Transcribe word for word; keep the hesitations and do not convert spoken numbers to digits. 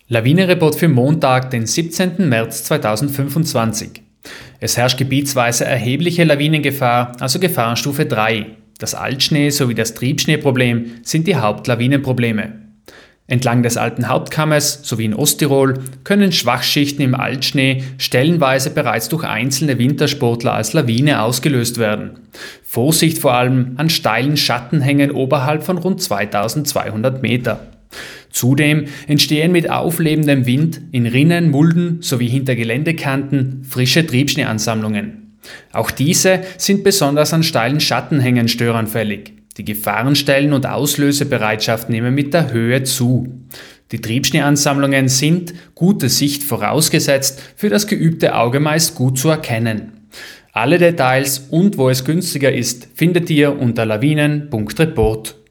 Lawinenreport für Montag, den siebzehnten März zweitausendfünfundzwanzig. Es herrscht gebietsweise erhebliche Lawinengefahr, also Gefahrenstufe drei. Das Altschnee sowie das Triebschneeproblem sind die Hauptlawinenprobleme. Entlang des alten Hauptkammes sowie in Osttirol können Schwachschichten im Altschnee stellenweise bereits durch einzelne Wintersportler als Lawine ausgelöst werden. Vorsicht vor allem an steilen Schattenhängen oberhalb von rund zweitausendzweihundert Meter. Zudem entstehen mit auflebendem Wind in Rinnen, Mulden sowie hinter Geländekanten frische Triebschneeansammlungen. Auch diese sind besonders an steilen Schattenhängen störanfällig. Die Gefahrenstellen und Auslösebereitschaft nehmen mit der Höhe zu. Die Triebschneeansammlungen sind, gute Sicht vorausgesetzt, für das geübte Auge meist gut zu erkennen. Alle Details und wo es günstiger ist, findet ihr unter lawinen punkt report.